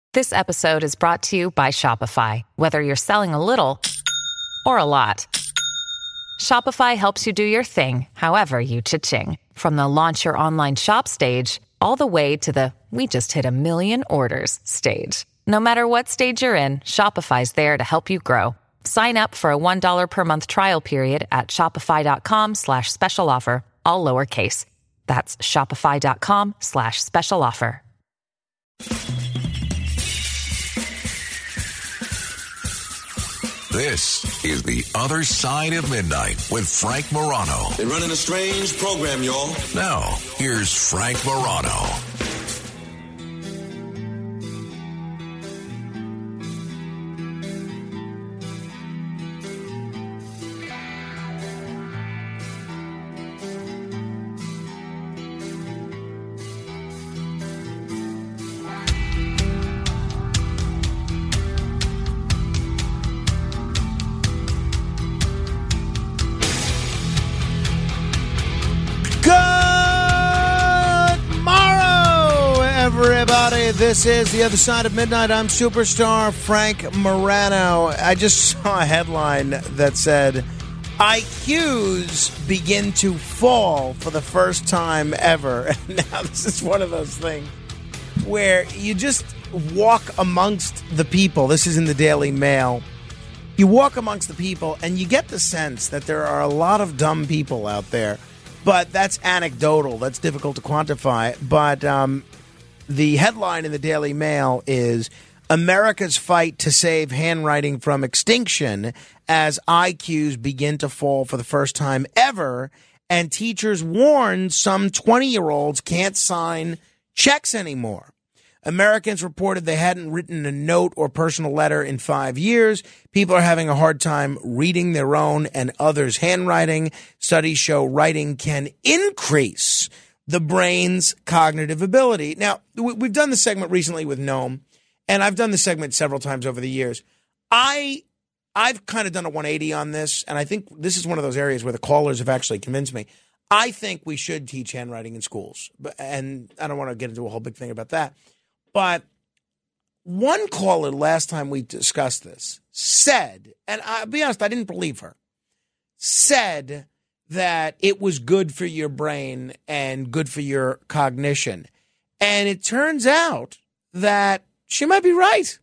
This episode is brought to you by Shopify. Whether you're selling a little or a lot, Shopify helps you do your thing, however you cha-ching. From the launch your online shop stage, all the way to the we just hit 1 million orders stage. No matter what stage you're in, Shopify's there to help you grow. Sign up for a $1 per month trial period at shopify.com/special offer, all lowercase. That's shopify.com/special offer. This is The Other Side of Midnight with Frank Morano. They're running a strange program, y'all. Now, here's Frank Morano. Everybody, this is The Other Side of Midnight. I'm superstar Frank Morano. I just saw a headline that said, IQs begin to fall for the first time ever. Now, this is one of those things where you just walk amongst the people. This is in the Daily Mail. You walk amongst the people, and you get the sense that there are a lot of dumb people out there. But that's anecdotal. That's difficult to quantify. But the headline in the Daily Mail is America's fight to save handwriting from extinction as IQs begin to fall for the first time ever, and teachers warn some 20-year-olds can't sign checks anymore. Americans reported they hadn't written a note or personal letter in 5 years. People are having a hard time reading their own and others' handwriting. Studies show writing can increase the brain's cognitive ability. Now, we've done this segment recently with Noam, and I've done this segment several times over the years. I've kind of done a 180 on this, and I think this is one of those areas where the callers have actually convinced me. I think we should teach handwriting in schools, and I don't want to get into a whole big thing about that. But one caller last time we discussed this said, and I'll be honest, I didn't believe her, said that it was good for your brain and good for your cognition. And it turns out that she might be right.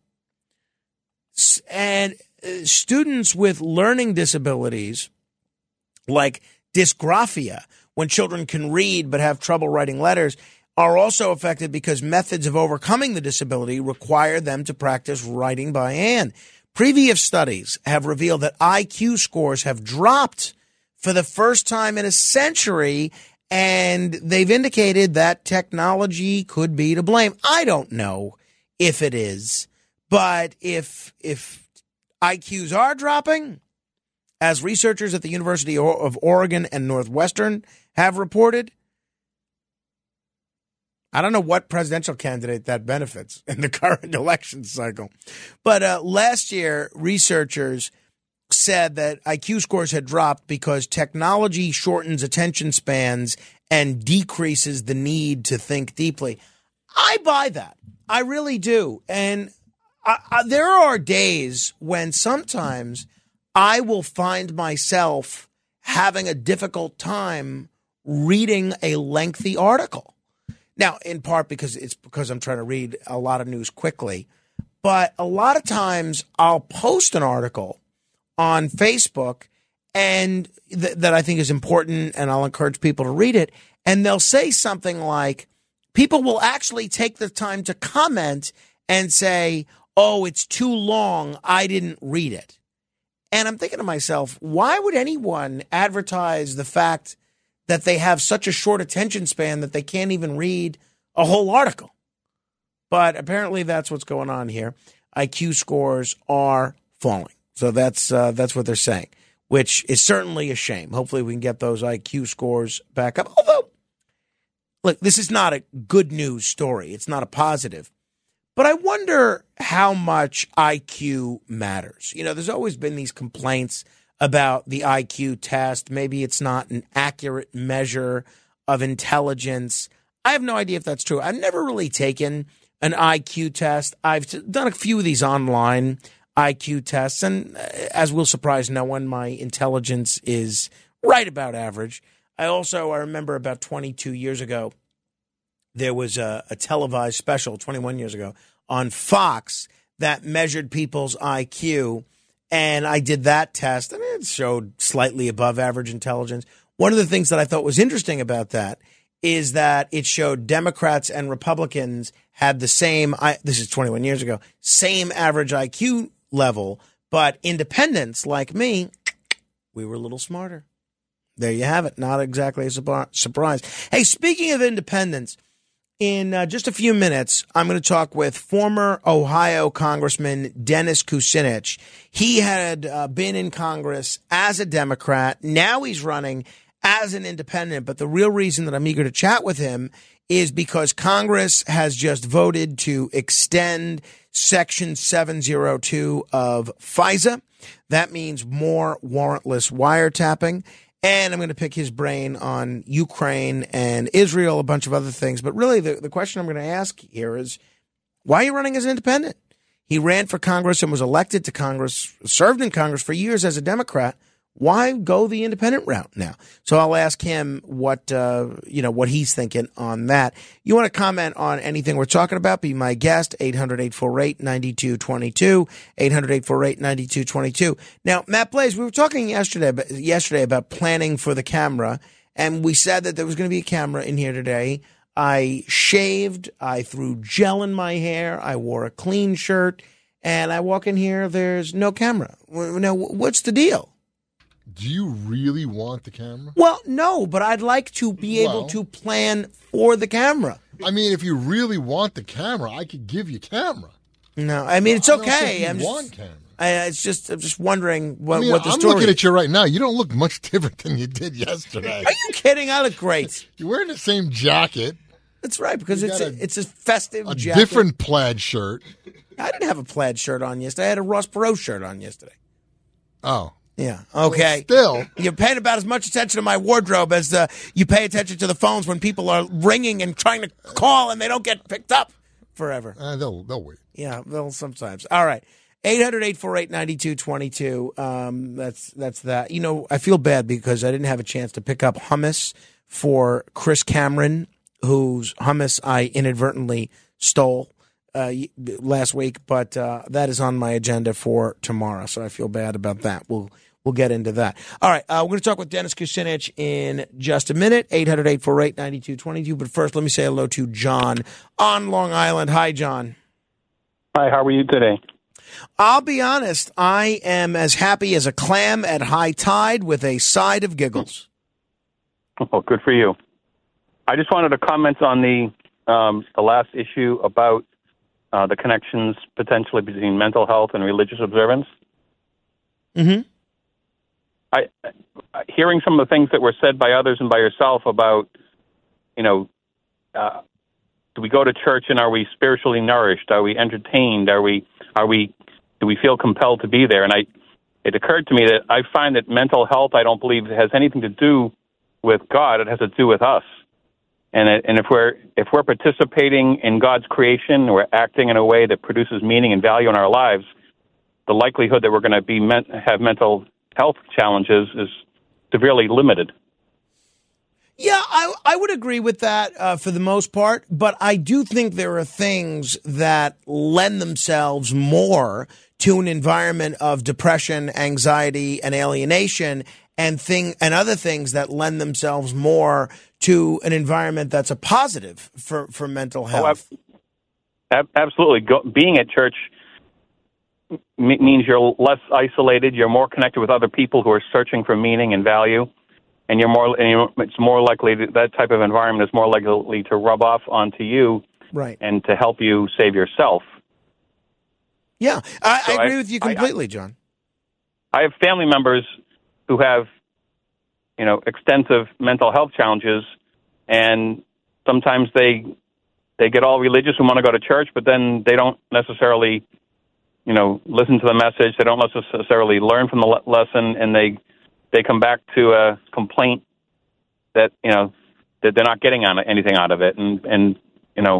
And students with learning disabilities, like dysgraphia, when children can read but have trouble writing letters, are also affected because methods of overcoming the disability require them to practice writing by hand. Previous studies have revealed that IQ scores have dropped for the first time in a century, and they've indicated that technology could be to blame. I don't know if it is, but if IQs are dropping, as researchers at the University of Oregon and Northwestern have reported, I don't know what presidential candidate that benefits in the current election cycle. But last year, researchers said that IQ scores had dropped because technology shortens attention spans and decreases the need to think deeply. I buy that. I really do. And there are days when sometimes I will find myself having a difficult time reading a lengthy article. Now, in part because I'm trying to read a lot of news quickly. But a lot of times I'll post an article on Facebook and that I think is important, and I'll encourage people to read it. And they'll say something like, people will actually take the time to comment and say, oh, it's too long, I didn't read it. And I'm thinking to myself, why would anyone advertise the fact that they have such a short attention span that they can't even read a whole article? But apparently that's what's going on here. IQ scores are falling. So that's what they're saying, which is certainly a shame. Hopefully we can get those IQ scores back up. Although, look, this is not a good news story. It's not a positive. But I wonder how much IQ matters. You know, there's always been these complaints about the IQ test. Maybe it's not an accurate measure of intelligence. I have no idea if that's true. I've never really taken an IQ test. I've done a few of these online IQ tests, and as will surprise no one, my intelligence is right about average. I remember about 22 years ago, there was a televised special, 21 years ago, on Fox that measured people's IQ, and I did that test, and it showed slightly above average intelligence. One of the things that I thought was interesting about that is that it showed Democrats and Republicans had the same, this is 21 years ago, same average IQ level, but independents like me, we were a little smarter. There you have it. Not exactly a surprise. Hey, speaking of independents, in just a few minutes, I'm going to talk with former Ohio Congressman Dennis Kucinich. He had been in Congress as a Democrat. Now he's running as an independent. But the real reason that I'm eager to chat with him is because Congress has just voted to extend Section 702 of FISA. That means more warrantless wiretapping. And I'm going to pick his brain on Ukraine and Israel, a bunch of other things. But really, the question I'm going to ask here is, why are you running as an independent? He ran for Congress and was elected to Congress, served in Congress for years as a Democrat. Why go the independent route now? So I'll ask him what he's thinking on that. You want to comment on anything we're talking about? Be my guest, 800-848-9222, 800-848-9222. Now, Matt Blaze, we were talking yesterday about planning for the camera, and we said that there was going to be a camera in here today. I shaved, I threw gel in my hair, I wore a clean shirt, and I walk in here, there's no camera. Now, what's the deal? Do you really want the camera? Well, no, but I'd like to be able to plan for the camera. I mean, if you really want the camera, I could give you camera. No, I mean, it's okay. I'm camera. I'm just wondering what the story is. I'm looking at you right now. You don't look much different than you did yesterday. Are you kidding? I look great. You're wearing the same jacket. That's right, because it's a festive jacket. A different plaid shirt. I didn't have a plaid shirt on yesterday. I had a Ross Perot shirt on yesterday. Oh. Yeah. Okay. Well, still, you're paying about as much attention to my wardrobe as you pay attention to the phones when people are ringing and trying to call and they don't get picked up forever. They'll wait. Yeah, they'll sometimes. All right. 800-848-9222. That's that. You know, I feel bad because I didn't have a chance to pick up hummus for Chris Cameron, whose hummus I inadvertently stole last week, but that is on my agenda for tomorrow, so I feel bad about that. We'll get into that. All right, we're going to talk with Dennis Kucinich in just a minute, 800-848-9222. But first, let me say hello to John on Long Island. Hi, John. Hi, how are you today? I'll be honest, I am as happy as a clam at high tide with a side of giggles. Oh, good for you. I just wanted to comment on the last issue about the connections potentially between mental health and religious observance. Mm-hmm. Hearing some of the things that were said by others and by yourself about, do we go to church and are we spiritually nourished? Are we entertained? Do we feel compelled to be there? And it occurred to me that I find that mental health, I don't believe, has anything to do with God. It has to do with us. And if we're participating in God's creation, we're acting in a way that produces meaning and value in our lives, the likelihood that we're going to have mental health challenges is severely limited. Yeah, I would agree with that for the most part, but I do think there are things that lend themselves more to an environment of depression, anxiety, and alienation, and other things that lend themselves more to an environment that's a positive for mental health. Oh, absolutely. Being at church means you're less isolated. You're more connected with other people who are searching for meaning and value, and it's more likely that type of environment is more likely to rub off onto you, right, and to help you save yourself. Yeah, I agree with you completely, John. I have family members who have, extensive mental health challenges, and sometimes they get all religious and want to go to church, but then they don't necessarily, listen to the message. They don't necessarily learn from the lesson, and they come back to a complaint that, that they're not getting anything out of it. And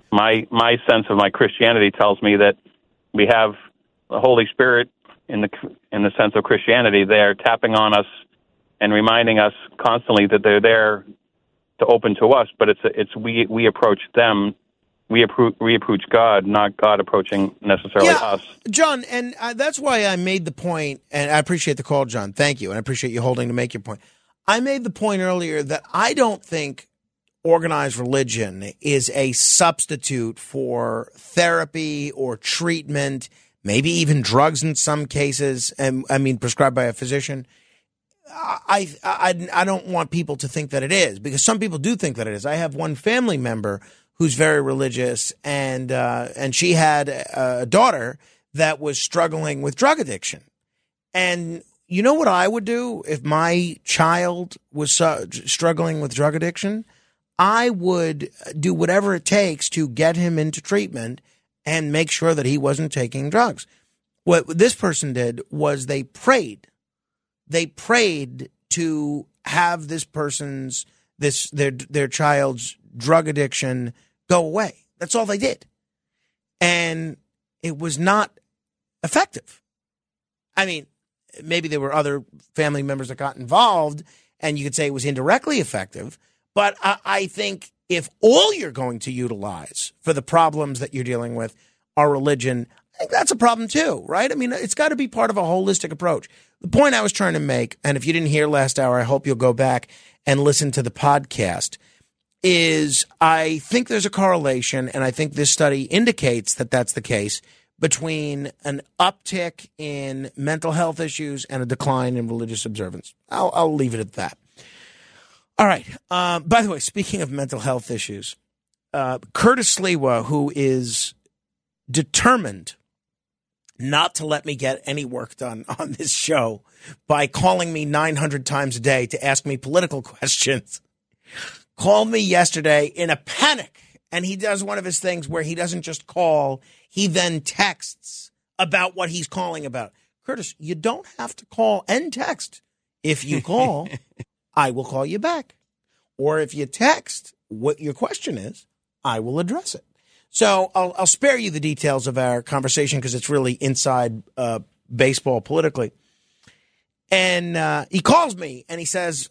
my sense of my Christianity tells me that we have the Holy Spirit in the sense of Christianity. They're tapping on us and reminding us constantly that they're there to open to us, but it's we approach them. We approach God, not God approaching necessarily us. John, and that's why I made the point, and I appreciate the call, John. Thank you, and I appreciate you holding to make your point. I made the point earlier that I don't think organized religion is a substitute for therapy or treatment, maybe even drugs in some cases, and I mean prescribed by a physician. I don't want people to think that it is, because some people do think that it is. I have one family member who's very religious, and she had a daughter that was struggling with drug addiction. And you know what I would do if my child was struggling with drug addiction? I would do whatever it takes to get him into treatment and make sure that he wasn't taking drugs. What this person did was they prayed. They prayed to have this person's, their child's drug addiction go away. That's all they did. And it was not effective. I mean, maybe there were other family members that got involved, and you could say it was indirectly effective. But I think if all you're going to utilize for the problems that you're dealing with are religion, I think that's a problem too, right? I mean, it's got to be part of a holistic approach. The point I was trying to make, and if you didn't hear last hour, I hope you'll go back and listen to the podcast, is I think there's a correlation, and I think this study indicates that that's the case, between an uptick in mental health issues and a decline in religious observance. I'll leave it at that. All right. By the way, speaking of mental health issues, Curtis Sliwa, who is determined not to let me get any work done on this show by calling me 900 times a day to ask me political questions, called me yesterday in a panic. And he does one of his things where he doesn't just call, he then texts about what he's calling about. Curtis, you don't have to call and text. If you call, I will call you back. Or if you text what your question is, I will address it. So I'll spare you the details of our conversation because it's really inside baseball politically. And he calls me and he says,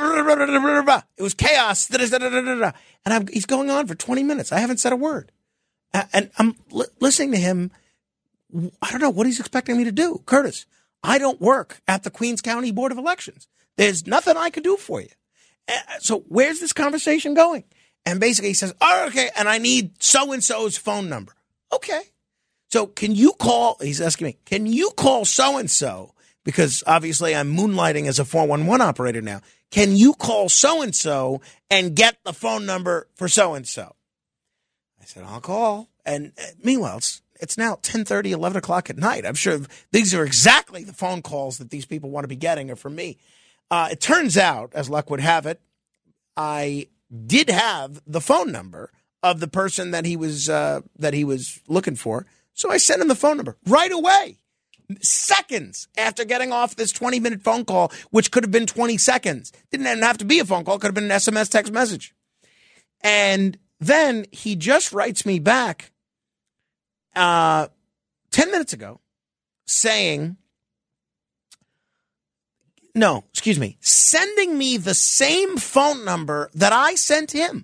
it was chaos. And he's going on for 20 minutes. I haven't said a word. And I'm listening to him. I don't know what he's expecting me to do. Curtis, I don't work at the Queens County Board of Elections. There's nothing I can do for you. So where's this conversation going? And basically he says, oh, okay, and I need so-and-so's phone number. Okay. So can you call, he's asking me, can you call so-and-so? Because obviously I'm moonlighting as a 411 operator now. Can you call so-and-so and get the phone number for so-and-so? I said, I'll call. And meanwhile, it's now 10:30, 11 o'clock at night. I'm sure these are exactly the phone calls that these people want to be getting are from me. It turns out, as luck would have it, I did have the phone number of the person that he was looking for. So I sent him the phone number right away, seconds after getting off this 20-minute phone call, which could have been 20 seconds. Didn't even have to be a phone call. Could have been an SMS text message. And then he just writes me back 10 minutes ago saying, sending me the same phone number that I sent him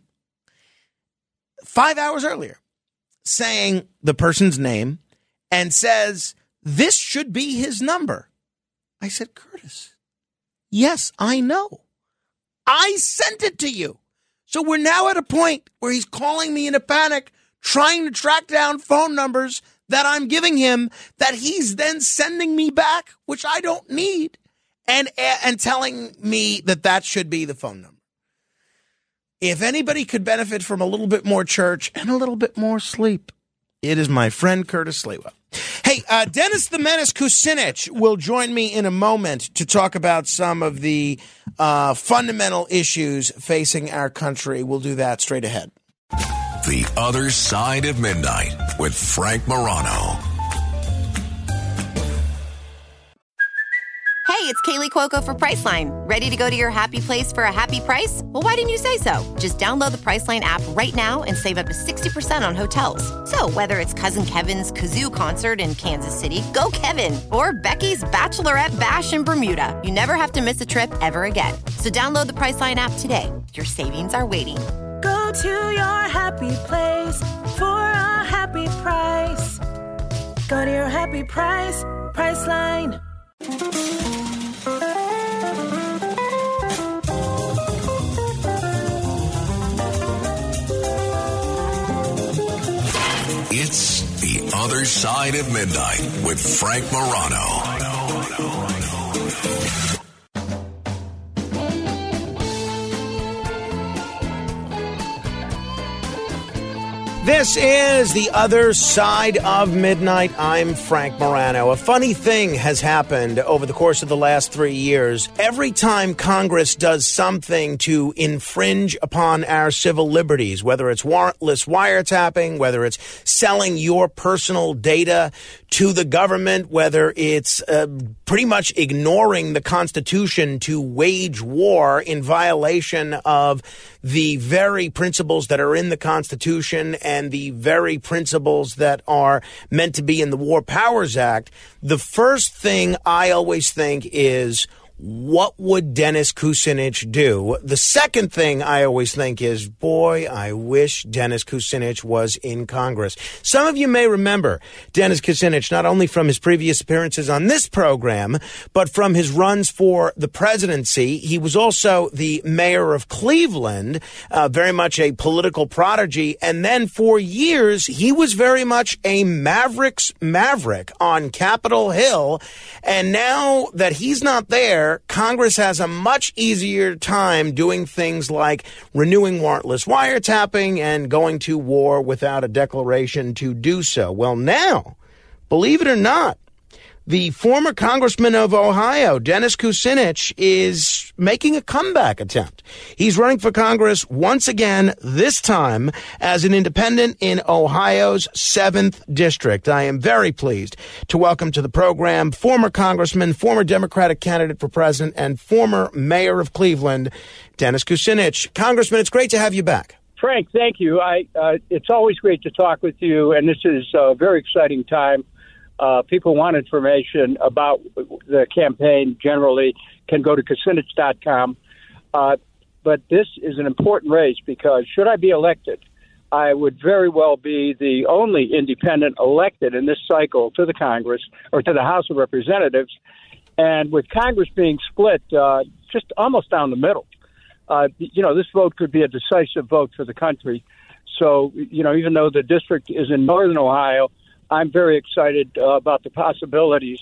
5 hours earlier, saying the person's name and says, this should be his number. I said, Curtis, yes, I know. I sent it to you. So we're now at a point where he's calling me in a panic, trying to track down phone numbers that I'm giving him that he's then sending me back, which I don't need. And telling me that should be the phone number. If anybody could benefit from a little bit more church and a little bit more sleep, it is my friend Curtis Sliwa. Hey, Dennis the Menace Kucinich will join me in a moment to talk about some of the fundamental issues facing our country. We'll do that straight ahead. The Other Side of Midnight with Frank Morano. Hey, it's Kaylee Cuoco for Priceline. Ready to go to your happy place for a happy price? Well, why didn't you say so? Just download the Priceline app right now and save up to 60% on hotels. So whether it's Cousin Kevin's Kazoo Concert in Kansas City, go Kevin, or Becky's Bachelorette Bash in Bermuda, you never have to miss a trip ever again. So download the Priceline app today. Your savings are waiting. Go to your happy place for a happy price. Go to your happy price, Priceline. It's The Other Side of Midnight with Frank Morano. This is The Other Side of Midnight. I'm Frank Morano. A funny thing has happened over the course of the last 3 years. Every time Congress does something to infringe upon our civil liberties, whether it's warrantless wiretapping, whether it's selling your personal data to the government, whether it's pretty much ignoring the Constitution to wage war in violation of the very principles that are in the Constitution and the very principles that are meant to be in the War Powers Act, the first thing I always think is, what would Dennis Kucinich do? The second thing I always think is, boy, I wish Dennis Kucinich was in Congress. Some of you may remember Dennis Kucinich not only from his previous appearances on this program, but from his runs for the presidency. He was also the mayor of Cleveland, very much a political prodigy. And then for years, he was very much a Mavericks maverick on Capitol Hill. And now that he's not there, Congress has a much easier time doing things like renewing warrantless wiretapping and going to war without a declaration to do so. Well, now, believe it or not, the former congressman of Ohio, Dennis Kucinich, is making a comeback attempt. He's running for Congress once again, this time as an independent in Ohio's 7th district. I am very pleased to welcome to the program former congressman, former Democratic candidate for president, and former mayor of Cleveland, Dennis Kucinich. Congressman, it's great to have you back. Frank, thank you. It's always great to talk with you, and this is a very exciting time. People want information about the campaign generally, can go to Kucinich.com. But this is an important race because should I be elected, I would very well be the only independent elected in this cycle to the Congress or to the House of Representatives. And with Congress being split just almost down the middle, this vote could be a decisive vote for the country. So, even though the district is in northern Ohio, I'm very excited about the possibilities,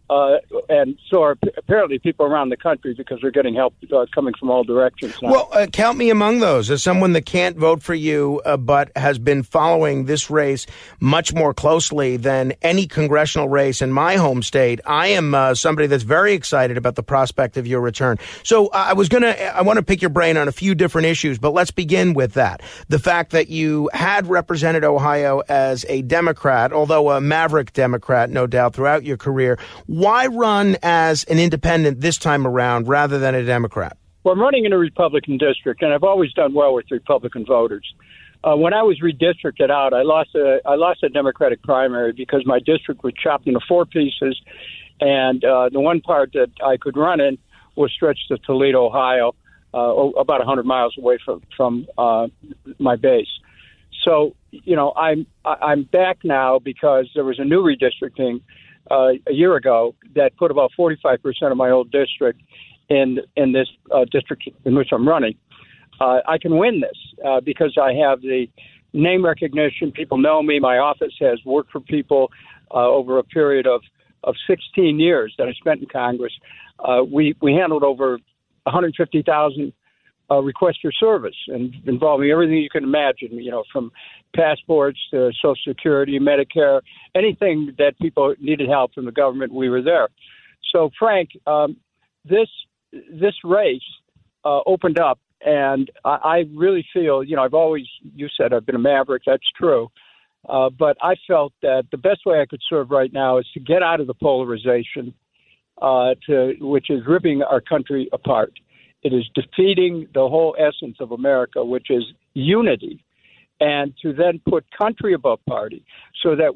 and so are apparently people around the country because they're getting help coming from all directions now. Well, count me among those. As someone that can't vote for you but has been following this race much more closely than any congressional race in my home state, I am somebody that's very excited about the prospect of your return. So I want to pick your brain on a few different issues, but let's begin with that. The fact that you had represented Ohio as a Democrat, although a maverick Democrat, no doubt, throughout your career. Why run as an independent this time around rather than a Democrat? Well, I'm running in a Republican district, and I've always done well with Republican voters. When I was redistricted out, I lost a Democratic primary because my district was chopped into 4 pieces, and the one part that I could run in was stretched to Toledo, Ohio, about 100 miles away from my base. So, I'm back now because there was a new redistricting a year ago that put about 45% of my old district in this district in which I'm running. I can win this because I have the name recognition. People know me. My office has worked for people over a period of 16 years that I spent in Congress. We handled over 150,000 requests for service, and involving everything you can imagine, from passports to Social Security, Medicare, anything that people needed help from the government, we were there. So, Frank, this race opened up, and I really feel, you said I've been a maverick, that's true, but I felt that the best way I could serve right now is to get out of the polarization, which is ripping our country apart. It is defeating the whole essence of America, which is unity, and to then put country above party so that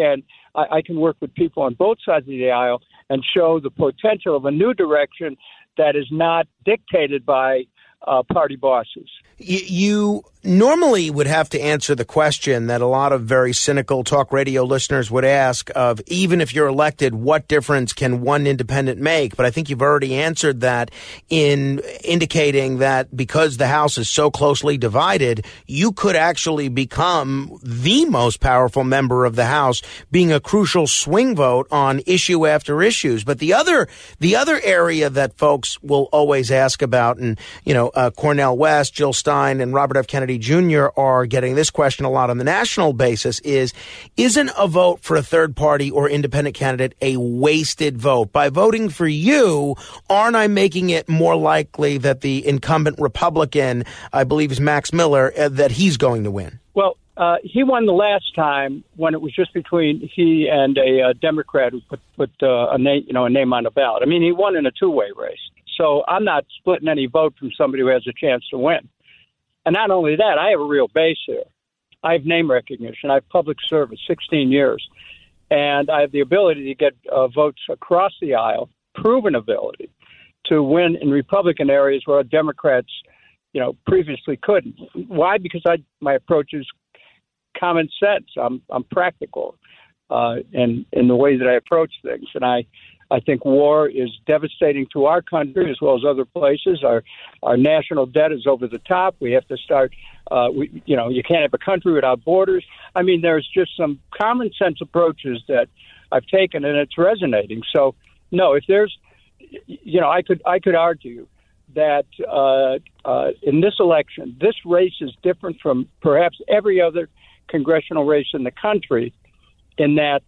I can work with people on both sides of the aisle and show the potential of a new direction that is not dictated by party bosses. You normally would have to answer the question that a lot of very cynical talk radio listeners would ask of, even if you're elected, what difference can one independent make? But I think you've already answered that in indicating that because the House is so closely divided, you could actually become the most powerful member of the House, being a crucial swing vote on issue after issues. But the other area that folks will always ask about, and, Cornel West, Jill Stein, and Robert F. Kennedy Jr. are getting this question a lot on the national basis, isn't a vote for a third party or independent candidate a wasted vote? By voting for you, aren't I making it more likely that the incumbent Republican, I believe is Max Miller, that he's going to win? Well, he won the last time when it was just between he and a Democrat who put a name on the ballot. I mean, he won in a two-way race. So I'm not splitting any vote from somebody who has a chance to win. And not only that, I have a real base here. I have name recognition. I have public service, 16 years. And I have the ability to get votes across the aisle, proven ability, to win in Republican areas where Democrats, previously couldn't. Why? Because my approach is common sense. I'm practical in the way that I approach things. And I think war is devastating to our country as well as other places. Our national debt is over the top. We have to start. You can't have a country without borders. I mean, there's just some common sense approaches that I've taken, and it's resonating. So, no, if there's, I could argue that in this election, this race is different from perhaps every other congressional race in the country, in that.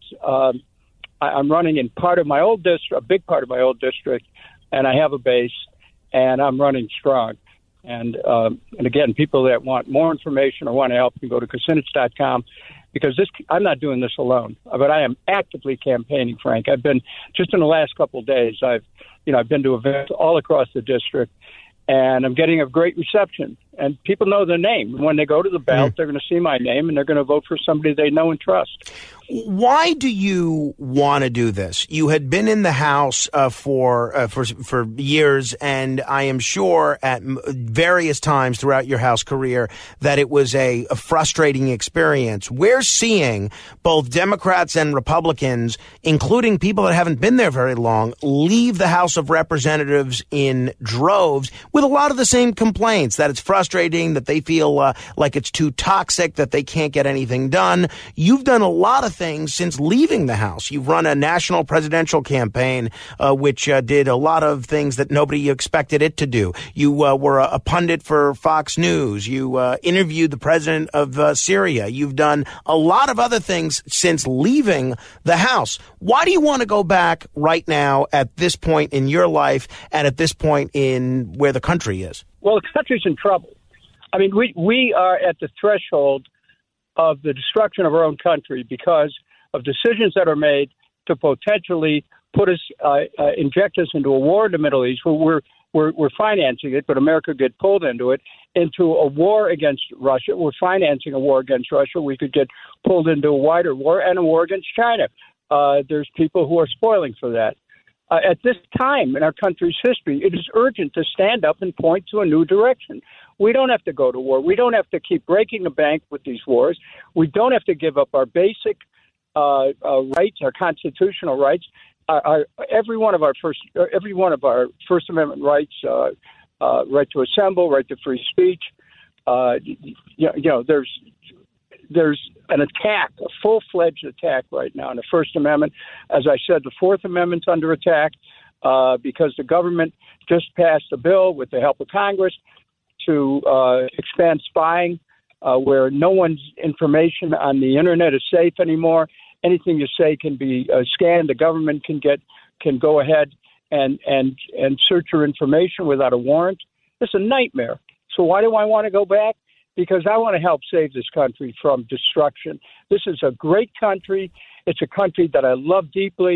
I'm running in part of my old district, a big part of my old district, and I have a base, and I'm running strong. And again, people that want more information or want to help can go to Kucinich.com, because I'm not doing this alone, but I am actively campaigning, Frank. I've been, just in the last couple of days, I've been to events all across the district, and I'm getting a great reception. And people know their name. When they go to the ballot, they're going to see my name, and they're going to vote for somebody they know and trust. Why do you want to do this? You had been in the House for years, and I am sure at various times throughout your House career that it was a frustrating experience. We're seeing both Democrats and Republicans, including people that haven't been there very long, leave the House of Representatives in droves with a lot of the same complaints, that it's frustrating, that they feel like it's too toxic, that they can't get anything done. You've done a lot of things since leaving the House. You've run a national presidential campaign, which did a lot of things that nobody expected it to do. You were a pundit for Fox News. You interviewed the president of Syria. You've done a lot of other things since leaving the House. Why do you want to go back right now at this point in your life and at this point in where the country is? Well, the country's in trouble. I mean, we are at the threshold of the destruction of our own country because of decisions that are made to potentially put us, inject us into a war in the Middle East. We're financing it, but America could get pulled into it, into a war against Russia. We're financing a war against Russia. We could get pulled into a wider war and a war against China. There's people who are spoiling for that. At this time in our country's history, it is urgent to stand up and point to a new direction. We don't have to go to war. We don't have to keep breaking the bank with these wars. We don't have to give up our basic rights, our constitutional rights, every one of our First Amendment rights, right to assemble, right to free speech. There's an attack, a full-fledged attack right now in the First Amendment. As I said, the Fourth Amendment's under attack because the government just passed a bill with the help of Congress to expand spying, where no one's information on the Internet is safe anymore. Anything you say can be scanned. The government can go ahead and search your information without a warrant. It's a nightmare. So why do I want to go back? Because I want to help save this country from destruction. This is a great country. It's a country that I love deeply,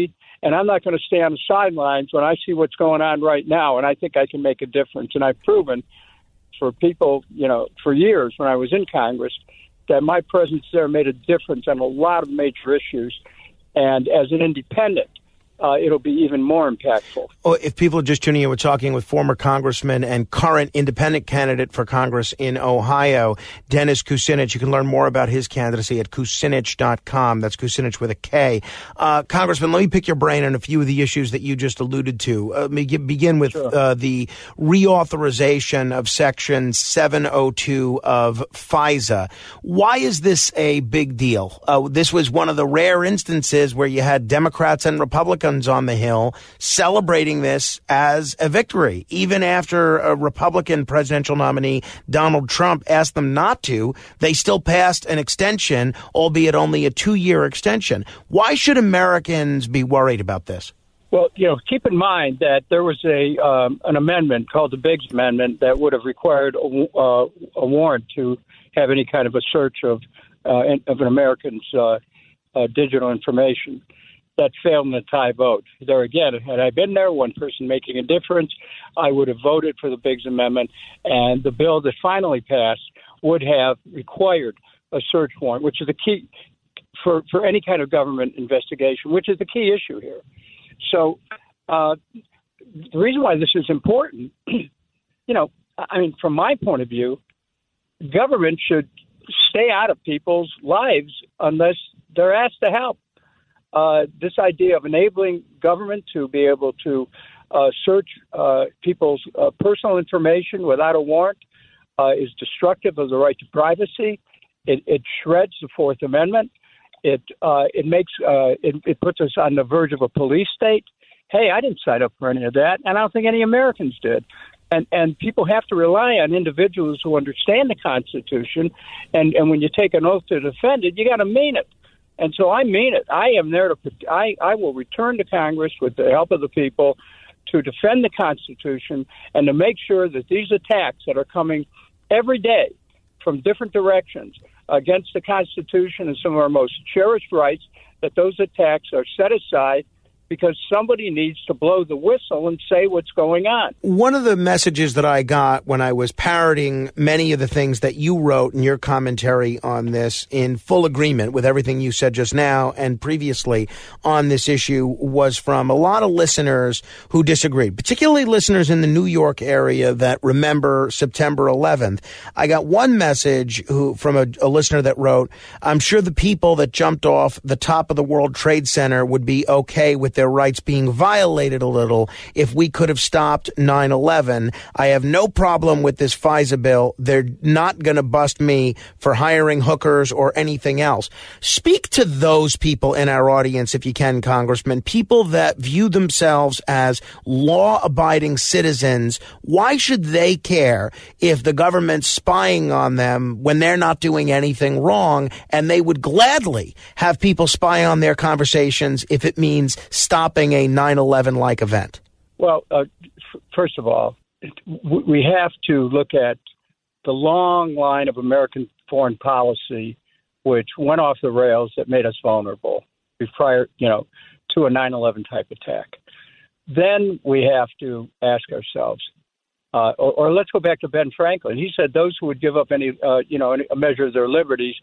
And I'm not going to stay on the sidelines when I see what's going on right now, and I think I can make a difference. And I've proven for people, for years when I was in Congress, that my presence there made a difference on a lot of major issues. And as an independent, it'll be even more impactful. Oh, if people are just tuning in, we're talking with former Congressman and current independent candidate for Congress in Ohio, Dennis Kucinich. You can learn more about his candidacy at Kucinich.com. That's Kucinich with a K. Congressman, let me pick your brain on a few of the issues that you just alluded to. Let me begin with the reauthorization of Section 702 of FISA. Why is this a big deal? This was one of the rare instances where you had Democrats and Republicans on the Hill celebrating this as a victory. Even after a Republican presidential nominee, Donald Trump, asked them not to, they still passed an extension, albeit only a 2-year extension. Why should Americans be worried about this? Well, keep in mind that there was an amendment called the Biggs Amendment that would have required a warrant to have any kind of a search of an American's digital information. That failed in a tie vote. There again, had I been there, one person making a difference, I would have voted for the Biggs Amendment, and the bill that finally passed would have required a search warrant, which is the key for any kind of government investigation, which is the key issue here. So the reason why this is important, from my point of view, government should stay out of people's lives unless they're asked to help. This idea of enabling government to be able to search people's personal information without a warrant is destructive of the right to privacy. It shreds the Fourth Amendment. It puts us on the verge of a police state. Hey, I didn't sign up for any of that, and I don't think any Americans did. And people have to rely on individuals who understand the Constitution, and when you take an oath to defend it, you got to mean it. And so I mean it. I am there I will return to Congress with the help of the people to defend the Constitution and to make sure that these attacks that are coming every day from different directions against the Constitution and some of our most cherished rights, that those attacks are set aside because somebody needs to blow the whistle and say what's going on. One of the messages that I got when I was parroting many of the things that you wrote in your commentary on this, in full agreement with everything you said just now and previously on this issue, was from a lot of listeners who disagreed, particularly listeners in the New York area that remember September 11th. I got one message from a listener that wrote, "I'm sure the people that jumped off the top of the World Trade Center would be okay with their rights being violated a little if we could have stopped 9/11. I have no problem with this FISA bill. They're not going to bust me for hiring hookers or anything else." Speak to those people in our audience, if you can, Congressman, people that view themselves as law-abiding citizens. Why should they care if the government's spying on them when they're not doing anything wrong, and they would gladly have people spy on their conversations if it means stopping a 9/11-like event? Well, first of all, we have to look at the long line of American foreign policy which went off the rails that made us vulnerable prior, to a 9/11 type attack. Then we have to ask ourselves, or let's go back to Ben Franklin. He said those who would give up any measure of their liberties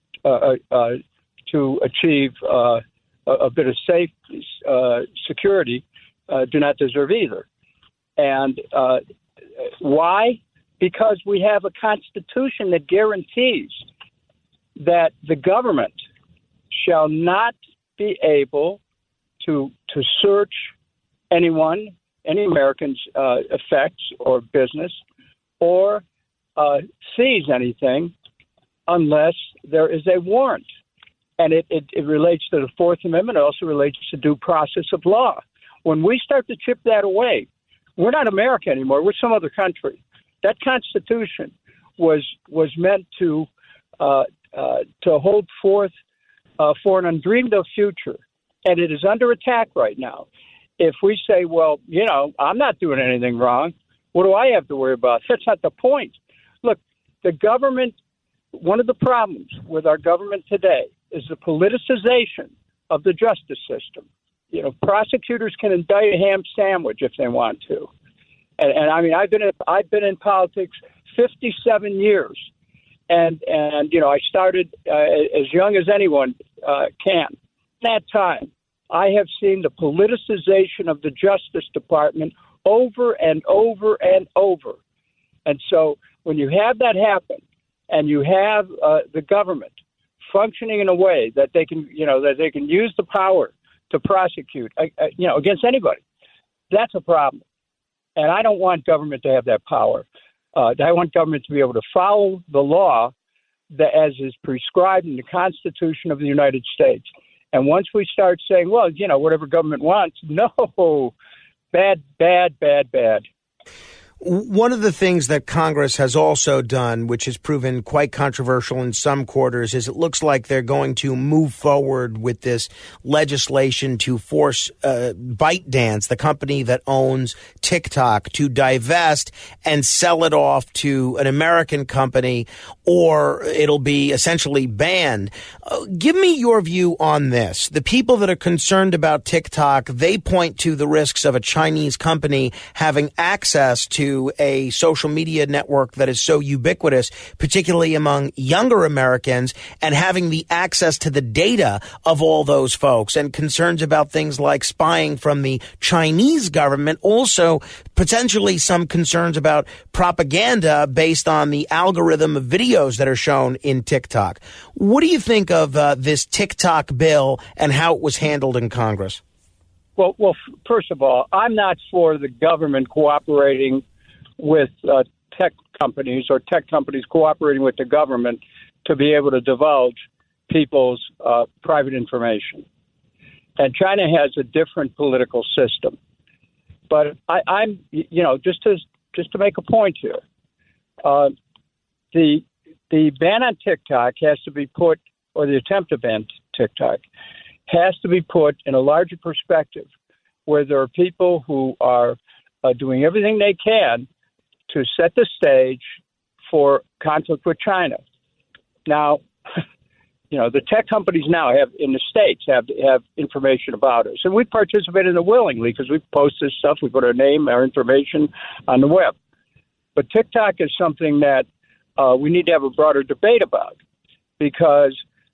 to achieve a bit of safety, security, do not deserve either. And why? Because we have a Constitution that guarantees that the government shall not be able to search anyone, any American's effects or business, or seize anything unless there is a warrant. And it relates to the Fourth Amendment. It also relates to due process of law. When we start to chip that away, we're not America anymore. We're some other country. That Constitution was meant to hold forth for an undreamed of future, and it is under attack right now. If we say, well, I'm not doing anything wrong, what do I have to worry about? That's not the point. Look, the government, one of the problems with our government today is the politicization of the justice system. prosecutors can indict a ham sandwich if they want to. And I mean, I've been in politics 57 years, and I started as young as anyone can. In that time, I have seen the politicization of the Justice Department over and over and over. And so when you have that happen, and you have the government functioning in a way that they can use the power to prosecute, against anybody, that's a problem. And I don't want government to have that power. I want government to be able to follow the law as is prescribed in the Constitution of the United States. And once we start saying, well, whatever government wants, no, bad. One of the things that Congress has also done, which has proven quite controversial in some quarters, is it looks like they're going to move forward with this legislation to force ByteDance, the company that owns TikTok, to divest and sell it off to an American company, or it'll be essentially banned. Give me your view on this. The people that are concerned about TikTok, they point to the risks of a Chinese company having access to a social media network that is so ubiquitous, particularly among younger Americans, and having the access to the data of all those folks, and concerns about things like spying from the Chinese government. Also, potentially some concerns about propaganda based on the algorithm of videos that are shown in TikTok. What do you think of this TikTok bill and how it was handled in Congress? Well, first of all, I'm not for the government cooperating with tech companies or tech companies cooperating with the government to be able to divulge people's private information. And China has a different political system. But I'm just to make a point here, the ban on TikTok has to be put, or the attempt to ban TikTok has to be put in a larger perspective, where there are people who are doing everything they can to set the stage for conflict with China. Now, the tech companies now in the States have information about us. And we participate in it willingly because we post this stuff. We put our name, our information on the web. But TikTok is something that we need to have a broader debate about, because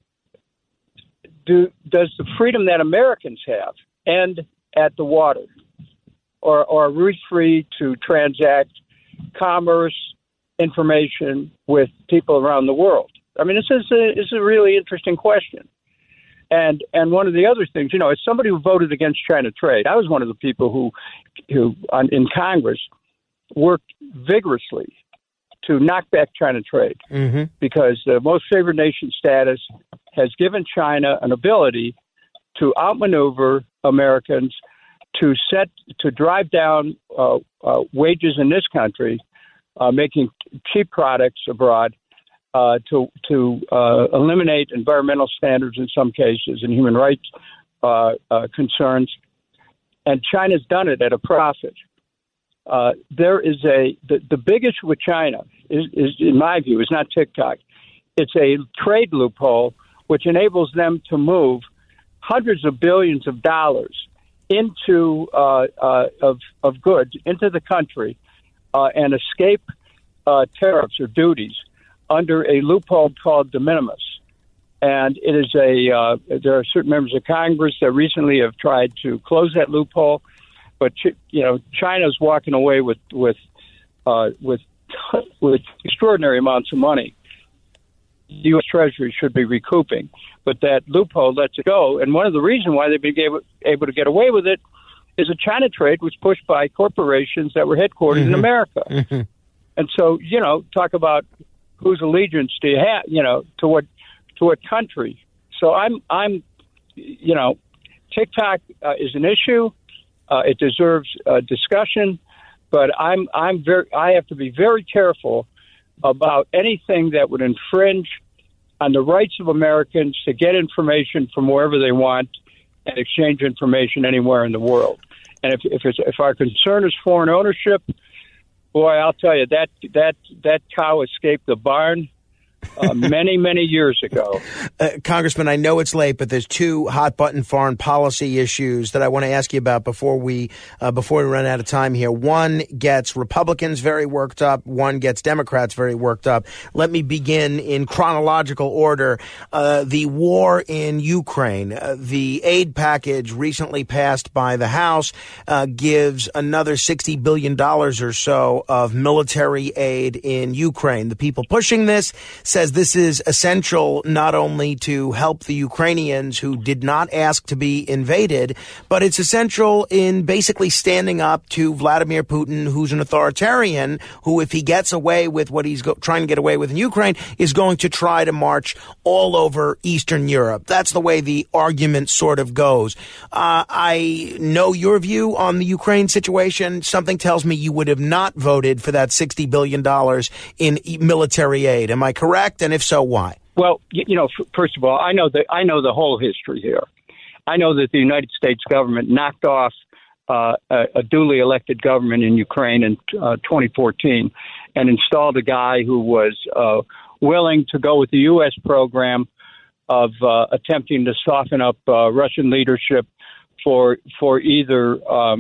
does the freedom that Americans have end at the water? Or are we free to transact commerce, information with people around the world? I mean, this is a really interesting question. And one of the other things, as somebody who voted against China trade, I was one of the people who in Congress worked vigorously to knock back China trade, because the most favored nation status has given China an ability to outmaneuver Americans, to drive down wages in this country, making cheap products abroad, to eliminate environmental standards in some cases and human rights concerns. And China's done it at a profit. There is the big issue with China is, in my view, is not TikTok. It's a trade loophole which enables them to move hundreds of billions of dollars into of goods into the country and escape tariffs or duties under a loophole called de minimis. And it is there are certain members of Congress that recently have tried to close that loophole, but China's walking away with extraordinary amounts of money. The U.S. Treasury should be recouping, but that loophole lets it go. And one of the reasons why they've been able to get away with it is a China trade was pushed by corporations that were headquartered in America. And so, talk about whose allegiance do you have, to what country. So I'm TikTok is an issue. It deserves discussion, but I have to be very careful about anything that would infringe on the rights of Americans to get information from wherever they want and exchange information anywhere in the world. And if our concern is foreign ownership, boy, I'll tell you that cow escaped the barn many, many years ago. Congressman, I know it's late, but there's two hot-button foreign policy issues that I want to ask you about before we run out of time here. One gets Republicans very worked up. One gets Democrats very worked up. Let me begin in chronological order. The war in Ukraine. The aid package recently passed by the House gives another $60 billion or so of military aid in Ukraine. The people pushing this says this is essential not only to help the Ukrainians who did not ask to be invaded, but it's essential in basically standing up to Vladimir Putin, who's an authoritarian, who, if he gets away with what he's trying to get away with in Ukraine, is going to try to march all over Eastern Europe. That's the way the argument sort of goes. I know your view on the Ukraine situation. Something tells me you would have not voted for that $60 billion in military aid. Am I correct? And if so, why? Well, first of all, I know the whole history here. I know that the United States government knocked off a duly elected government in Ukraine in 2014 and installed a guy who was willing to go with the U.S. program of attempting to soften up Russian leadership for either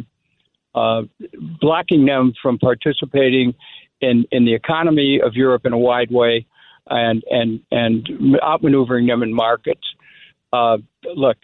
blocking them from participating in the economy of Europe in a wide way and outmaneuvering them in markets. Look,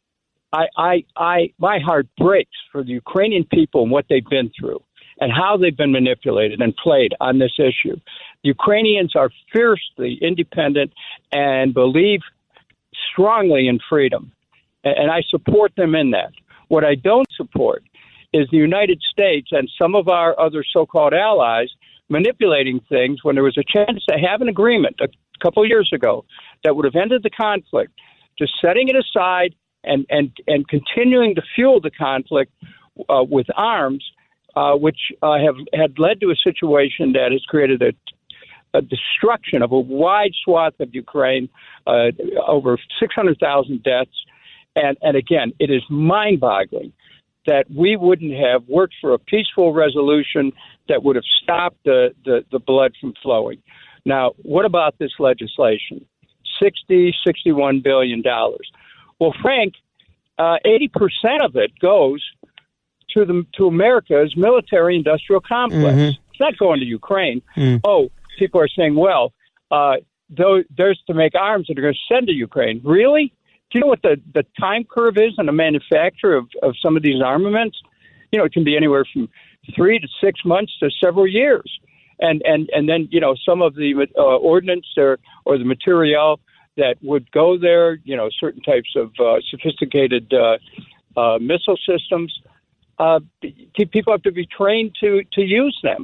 my heart breaks for the Ukrainian people and what they've been through and how they've been manipulated and played on this issue. Ukrainians are fiercely independent and believe strongly in freedom, and I support them in that. What I don't support is the United States and some of our other so-called allies manipulating things when there was a chance to have an agreement a couple of years ago that would have ended the conflict, just setting it aside and continuing to fuel the conflict with arms, which had led to a situation that has created a destruction of a wide swath of Ukraine, over 600,000 deaths. And again, it is mind-boggling that we wouldn't have worked for a peaceful resolution that would have stopped the blood from flowing. Now, what about this legislation? $61 billion. Well, Frank, 80% of it goes to America's military-industrial complex. Mm-hmm. It's not going to Ukraine. Oh, people are saying, well, there's to make arms that are going to send to Ukraine. Really? Do you know what the time curve is on the manufacture of some of these armaments? It can be anywhere from 3 to 6 months to several years. And then, some of the ordnance or the material that would go there, certain types of sophisticated missile systems, people have to be trained to use them.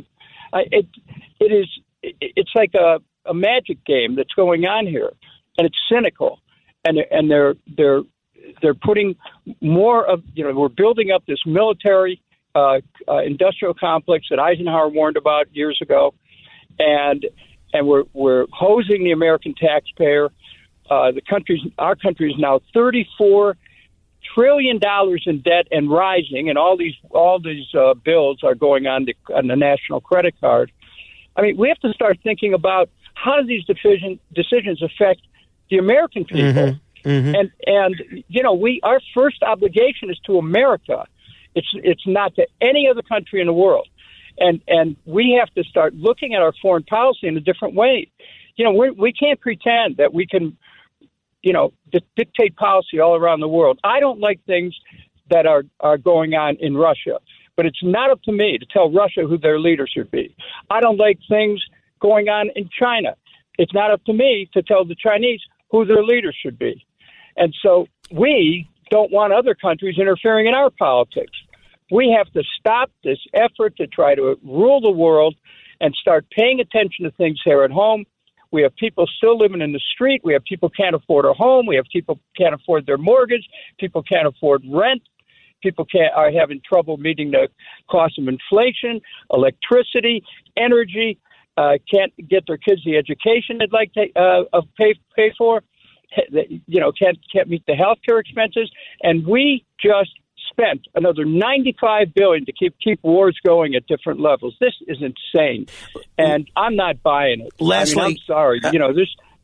It's like a magic game that's going on here, and it's cynical. And they're putting more of, we're building up this military industrial complex that Eisenhower warned about years ago, and we're hosing the American taxpayer. Our country is now $34 trillion in debt and rising, and all these bills are going on the national credit card. I mean, we have to start thinking about how do these decisions affect the American people. Mm-hmm. Mm-hmm. And our first obligation is to America. It's not to any other country in the world. And we have to start looking at our foreign policy in a different way. We can't pretend that we can, dictate policy all around the world. I don't like things that are going on in Russia, but it's not up to me to tell Russia who their leader should be. I don't like things going on in China. It's not up to me to tell the Chinese who their leader should be. And so we don't want other countries interfering in our politics. We have to stop this effort to try to rule the world and start paying attention to things here at home. We have people still living in the street. We have people can't afford a home. We have people can't afford their mortgage. People can't afford rent. People are having trouble meeting the cost of inflation, electricity, energy. Can't get their kids the education they'd like to pay for. Can't meet the health care expenses, and we just spent another $95 billion to keep wars going at different levels. This is insane, and I'm not buying it. Leslie, I'm sorry.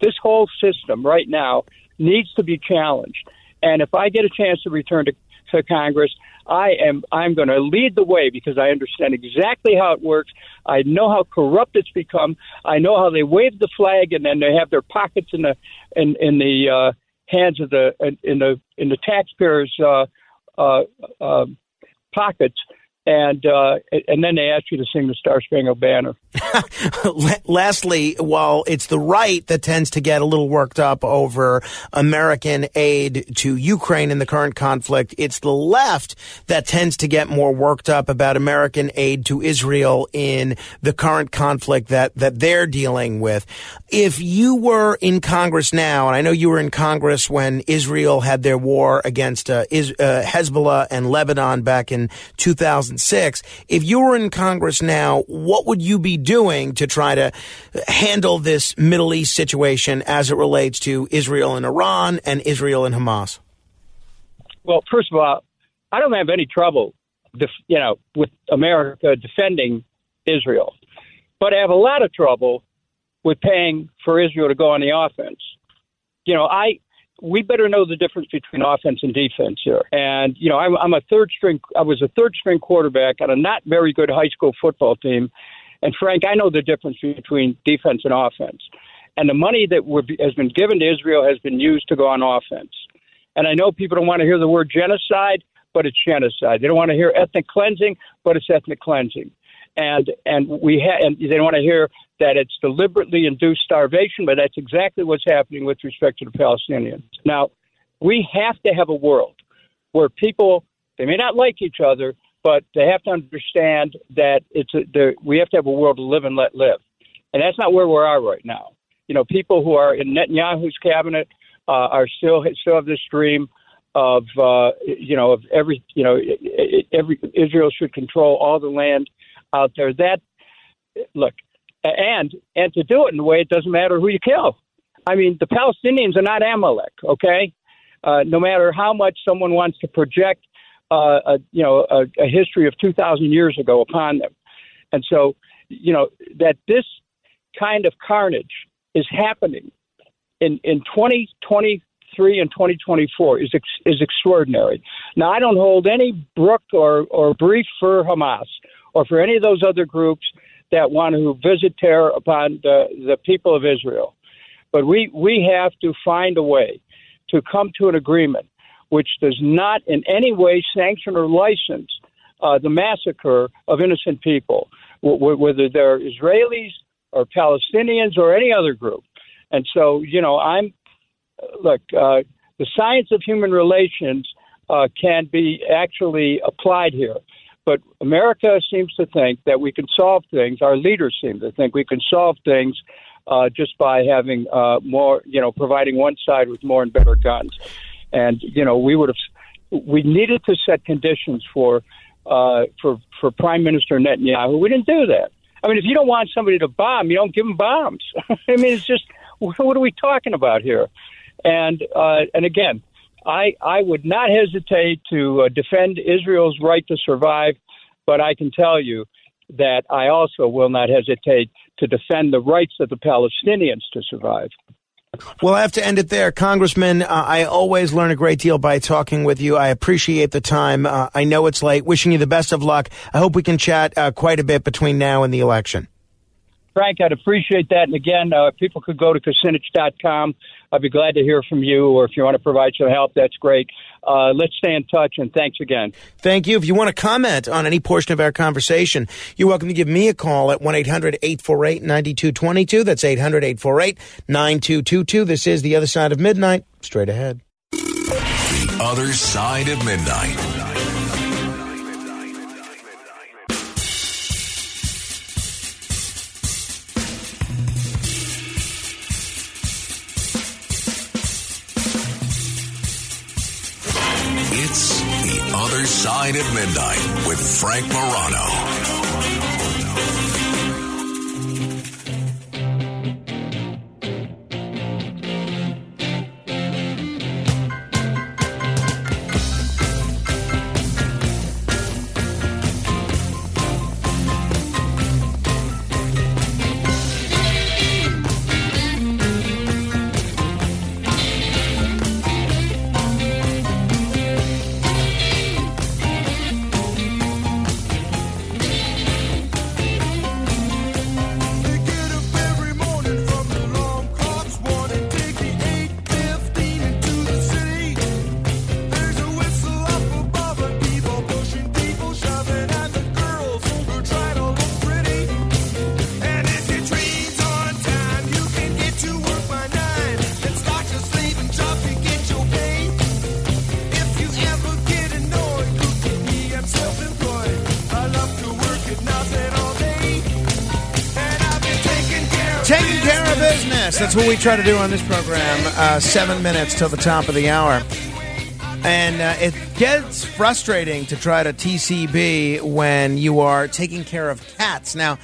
This whole system right now needs to be challenged. And if I get a chance to return to Congress, I'm going to lead the way because I understand exactly how it works. I know how corrupt it's become. I know how they wave the flag and then they have their pockets in the hands of the taxpayers' pockets. And then they ask you to sing the Star Spangled Banner. Lastly, while it's the right that tends to get a little worked up over American aid to Ukraine in the current conflict, it's the left that tends to get more worked up about American aid to Israel in the current conflict that they're dealing with. If you were in Congress now, and I know you were in Congress when Israel had their war against Hezbollah and Lebanon back in 2006, if you were in Congress now, what would you be doing to try to handle this Middle East situation as it relates to Israel and Iran and Israel and Hamas? Well, first of all, I don't have any trouble, with America defending Israel, but I have a lot of trouble with paying for Israel to go on the offense. We better know the difference between offense and defense here. And I was a third string quarterback on a not very good high school football team. And Frank, I know the difference between defense and offense. And the money that has been given to Israel has been used to go on offense. And I know people don't want to hear the word genocide, but it's genocide. They don't want to hear ethnic cleansing, but it's ethnic cleansing. And they don't want to hear that it's deliberately induced starvation, but that's exactly what's happening with respect to the Palestinians. Now, we have to have a world where people, they may not like each other, but they have to understand that we have to have a world to live and let live. And that's not where we are right now. People who are in Netanyahu's cabinet are still have this dream of every Israel should control all the land out there. And to do it in a way it doesn't matter who you kill. I mean, the Palestinians are not Amalek, okay? No matter how much someone wants to project a history of 2,000 years ago upon them. And so, that this kind of carnage is happening in 2023 and 2024 is extraordinary. Now, I don't hold any brook or brief for Hamas or for any of those other groups that want to visit terror upon the people of Israel. But we have to find a way to come to an agreement which does not in any way sanction or license the massacre of innocent people, whether they're Israelis or Palestinians or any other group. And so, the science of human relations can be actually applied here. But America seems to think that we can solve things. Our leaders seem to think we can solve things just by having more, providing one side with more and better guns. And, we needed to set conditions for Prime Minister Netanyahu. We didn't do that. I mean, if you don't want somebody to bomb, you don't give them bombs. I mean, it's just, what are we talking about here? And again, I would not hesitate to defend Israel's right to survive, but I can tell you that I also will not hesitate to defend the rights of the Palestinians to survive. Well, I have to end it there. Congressman, I always learn a great deal by talking with you. I appreciate the time. I know it's late. Wishing you the best of luck. I hope we can chat quite a bit between now and the election. Frank, I'd appreciate that. And again, people could go to Kucinich.com. I'd be glad to hear from you, or if you want to provide some help, that's great. Let's stay in touch, and thanks again. Thank you. If you want to comment on any portion of our conversation, you're welcome to give me a call at 1-800-848-9222. That's 800-848-9222. This is The Other Side of Midnight. Straight ahead. The Other Side of Midnight. It's The Other Side of Midnight with Frank Morano. Yes, that's what we try to do on this program. 7 minutes till the top of the hour. And it gets frustrating to try to TCB when you are taking care of cats. Now,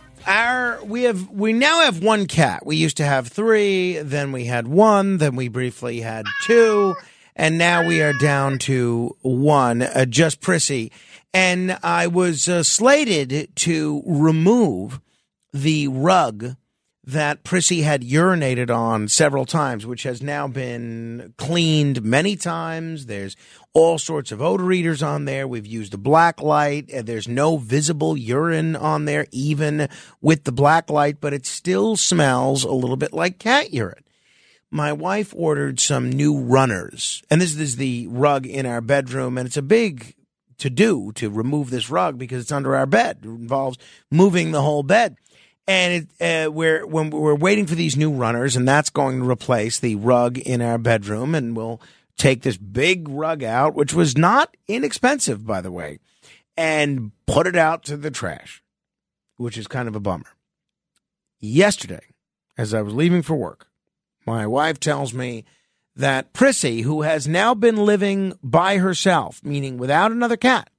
we now have one cat. We used to have 3, then we had 1, then we briefly had 2, and now we are down to 1, just Prissy. And I was slated to remove the rug that Prissy had urinated on several times, which has now been cleaned many times. There's all sorts of odor eaters on there. We've used a black light. There's no visible urine on there, even with the black light, but it still smells a little bit like cat urine. My wife ordered some new runners, and this is the rug in our bedroom, and it's a big to-do to remove this rug because it's under our bed. It involves moving the whole bed. And we're waiting for these new runners, and that's going to replace the rug in our bedroom, and we'll take this big rug out, which was not inexpensive, by the way, and put it out to the trash, which is kind of a bummer. Yesterday, as I was leaving for work, my wife tells me that Prissy, who has now been living by herself, meaning without another cat,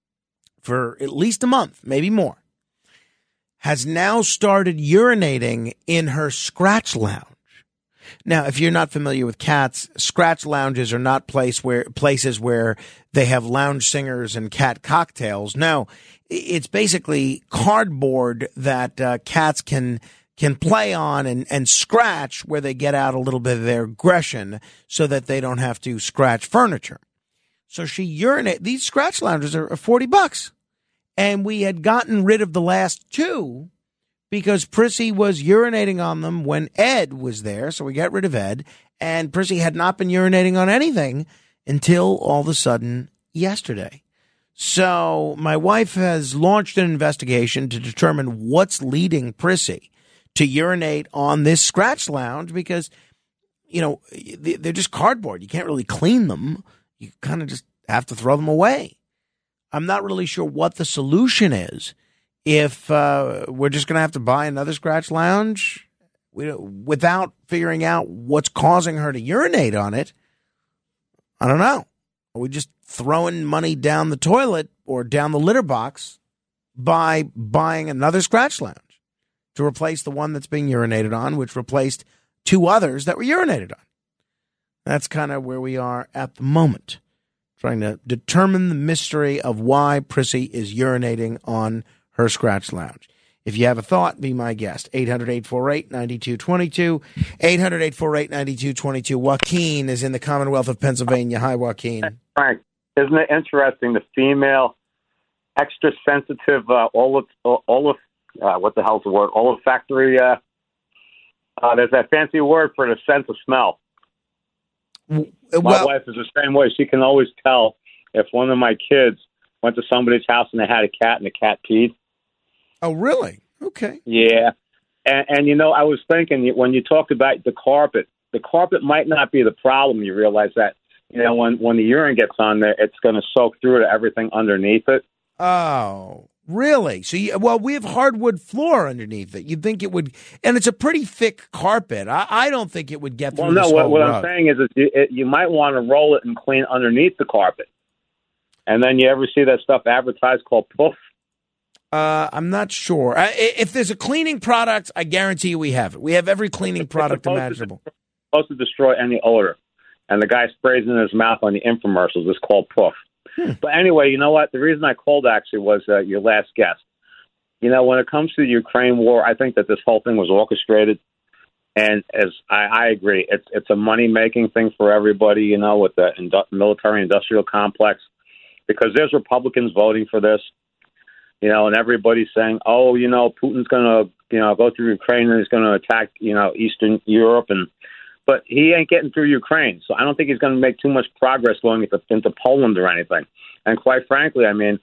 for at least a month, maybe more, has now started urinating in her scratch lounge. Now, if you're not familiar with cats, scratch lounges are not places where they have lounge singers and cat cocktails. No, it's basically cardboard that cats can play on and scratch where they get out a little bit of their aggression so that they don't have to scratch furniture. So she urinated. These scratch lounges are $40. And we had gotten rid of the last 2 because Prissy was urinating on them when Ed was there. So we got rid of Ed. And Prissy had not been urinating on anything until all of a sudden yesterday. So my wife has launched an investigation to determine what's leading Prissy to urinate on this scratch lounge because, you know, they're just cardboard. You can't really clean them. You kind of just have to throw them away. I'm not really sure what the solution is. If we're just going to have to buy another scratch lounge without figuring out what's causing her to urinate on it, I don't know. Are we just throwing money down the toilet or down the litter box by buying another scratch lounge to replace the one that's being urinated on, which replaced 2 others that were urinated on? That's kind of where we are at the moment, trying to determine the mystery of why Prissy is urinating on her scratch lounge. If you have a thought, be my guest. 800-848-9222. 800-848-9222. Joaquin is in the Commonwealth of Pennsylvania. Hi, Joaquin. Frank, isn't it interesting? The female, extra sensitive, what the hell's the word? Olfactory. There's that fancy word for the sense of smell. My wife is the same way. She can always tell if one of my kids went to somebody's house and they had a cat and the cat peed. Oh, really? Okay. Yeah. And you know, I was thinking when you talked about the carpet might not be the problem. You realize that, you know, when the urine gets on there, it's going to soak through to everything underneath it. Oh, really? So, we have hardwood floor underneath it. You'd think it would, and it's a pretty thick carpet. I don't think it would get through this whole what rug. I'm saying is you might want to roll it and clean underneath the carpet. And then you ever see that stuff advertised called Puff? I'm not sure. If there's a cleaning product, I guarantee you we have it. We have every cleaning product imaginable. It's supposed to destroy any odor. And the guy sprays in his mouth on the infomercials. It's called Puff. But anyway, you know what? The reason I called actually was your last guest. You know, when it comes to the Ukraine war, I think that this whole thing was orchestrated. And as I agree, it's a money-making thing for everybody, you know, with the military-industrial complex. Because there's Republicans voting for this. You know, and everybody's saying, oh, you know, Putin's going to, you know, go through Ukraine and he's going to attack, you know, Eastern Europe. But he ain't getting through Ukraine. So I don't think he's going to make too much progress going into Poland or anything. And quite frankly, I mean,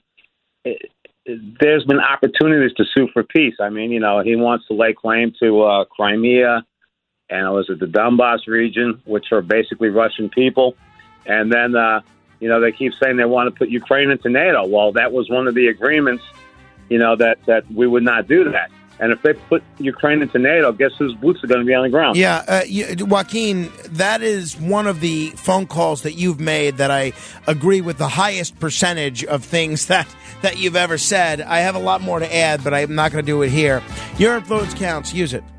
there's been opportunities to sue for peace. I mean, you know, he wants to lay claim to Crimea and the Donbass region, which are basically Russian people. And then, you know, they keep saying they want to put Ukraine into NATO. Well, that was one of the agreements, you know, that we would not do that. And if they put Ukraine into NATO, guess whose boots are going to be on the ground? Yeah, Joaquin, that is one of the phone calls that you've made that I agree with the highest percentage of things that you've ever said. I have a lot more to add, but I'm not going to do it here. Your influence counts. Use it.